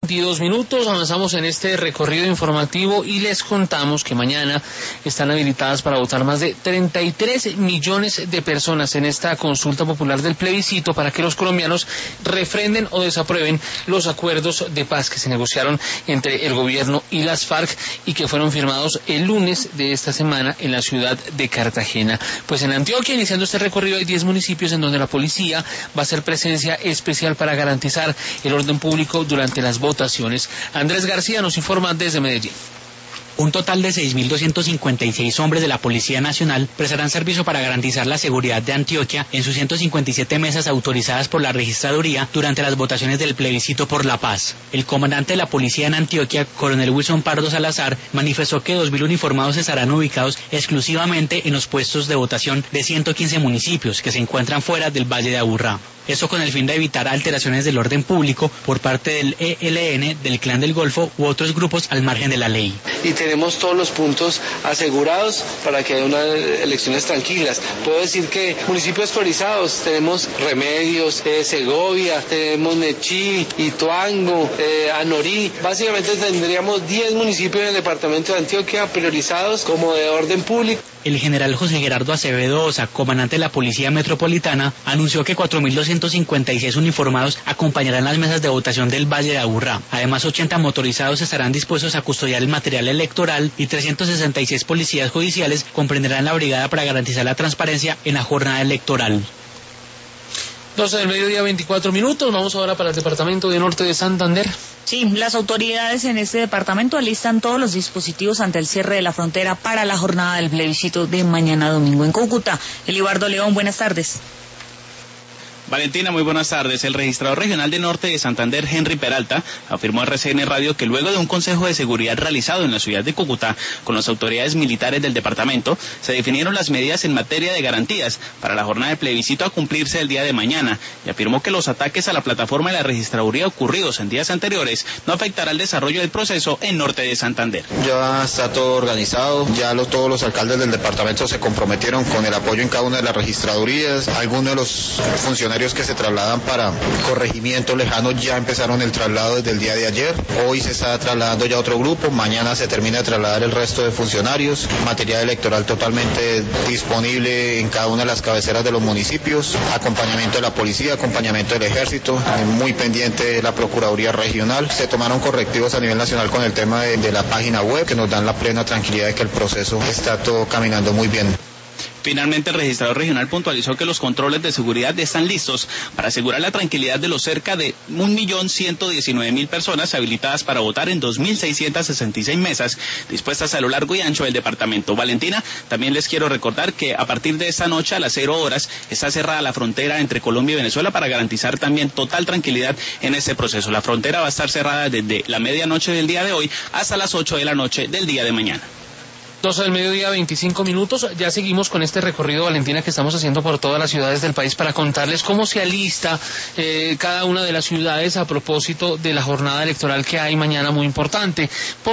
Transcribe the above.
22 minutos, avanzamos en este recorrido informativo y les contamos que mañana están habilitadas para votar más de 33 millones de personas en esta consulta popular del plebiscito para que los colombianos refrenden o desaprueben los acuerdos de paz que se negociaron entre el gobierno y las FARC y que fueron firmados el lunes de esta semana en la ciudad de Cartagena. Pues en Antioquia, iniciando este recorrido, hay 10 municipios en donde la policía va a hacer presencia especial para garantizar el orden público durante las votaciones. Andrés García nos informa desde Medellín. Un total de 6.256 hombres de la Policía Nacional prestarán servicio para garantizar la seguridad de Antioquia en sus 157 mesas autorizadas por la Registraduría durante las votaciones del plebiscito por la paz. El comandante de la Policía en Antioquia, coronel Wilson Pardo Salazar, manifestó que 2.000 uniformados estarán ubicados exclusivamente en los puestos de votación de 115 municipios que se encuentran fuera del Valle de Aburrá. Esto con el fin de evitar alteraciones del orden público por parte del ELN, del Clan del Golfo u otros grupos al margen de la ley. Y tenemos todos los puntos asegurados para que haya unas elecciones tranquilas. Puedo decir que municipios priorizados, tenemos Remedios, Segovia, tenemos Nechí, Ituango, Anorí. Básicamente tendríamos 10 municipios en el departamento de Antioquia priorizados como de orden público. El general José Gerardo Acevedo Osa, comandante de la Policía Metropolitana, anunció que 4.256 uniformados acompañarán las mesas de votación del Valle de Aburrá. Además, 80 motorizados estarán dispuestos a custodiar el material electoral y 366 policías judiciales comprenderán la brigada para garantizar la transparencia en la jornada electoral. 12 del mediodía, 24 minutos. Vamos ahora para el departamento de Norte de Santander. Sí, las autoridades en este departamento alistan todos los dispositivos ante el cierre de la frontera para la jornada del plebiscito de mañana domingo en Cúcuta. Elibardo León, buenas tardes. Valentina, muy buenas tardes. El registrador regional de Norte de Santander, Henry Peralta, afirmó a RCN Radio que luego de un consejo de seguridad realizado en la ciudad de Cúcuta con las autoridades militares del departamento, se definieron las medidas en materia de garantías para la jornada de plebiscito a cumplirse el día de mañana, y afirmó que los ataques a la plataforma de la registraduría ocurridos en días anteriores no afectará el desarrollo del proceso en Norte de Santander. Ya está todo organizado, ya todos los alcaldes del departamento se comprometieron con el apoyo en cada una de las registradurías. Algunos de los funcionarios que se trasladan para corregimientos lejanos ya empezaron el traslado desde el día de ayer. Hoy se está trasladando ya otro grupo, mañana se termina de trasladar el resto de funcionarios. Material electoral totalmente disponible en cada una de las cabeceras de los municipios. Acompañamiento de la policía, acompañamiento del ejército, muy pendiente de la Procuraduría Regional. Se tomaron correctivos a nivel nacional con el tema de la página web, que nos dan la plena tranquilidad de que el proceso está todo caminando muy bien. Finalmente, el registrador regional puntualizó que los controles de seguridad están listos para asegurar la tranquilidad de los cerca de 1.119.000 personas habilitadas para votar en 2.666 mesas dispuestas a lo largo y ancho del departamento. Valentina, también les quiero recordar que a partir de esta noche a las 0 horas está cerrada la frontera entre Colombia y Venezuela para garantizar también total tranquilidad en este proceso. La frontera va a estar cerrada desde la medianoche del día de hoy hasta las 8 de la noche del día de mañana. 12 del mediodía, 25 minutos. Ya seguimos con este recorrido, Valentina, que estamos haciendo por todas las ciudades del país para contarles cómo se alista cada una de las ciudades a propósito de la jornada electoral que hay mañana muy importante.